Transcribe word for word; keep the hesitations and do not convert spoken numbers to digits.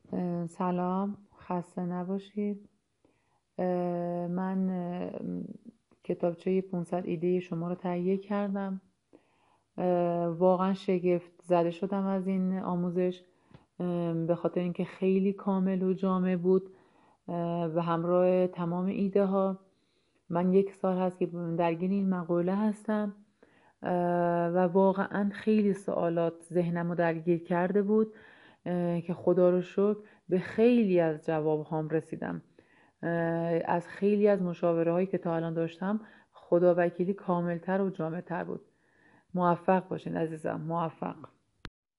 اه، سلام، خسته نباشید. اه، من اه، کتابچه پانصد ایده شما رو تهیه کردم. اه، واقعا شگفت زده شدم از این آموزش، اه، به خاطر اینکه خیلی کامل و جامع بود، اه، به همراه تمام ایده ها. من یک سال هست که درگیر این مقاله هستم و واقعا خیلی سوالات ذهنم رو درگیر کرده بود که خدا رو شکر به خیلی از جواب هام رسیدم. از خیلی از مشاوره هایی که تا الان داشتم خدا وکیلی کاملتر و جامعتر بود. موفق باشین عزیزم، موفق.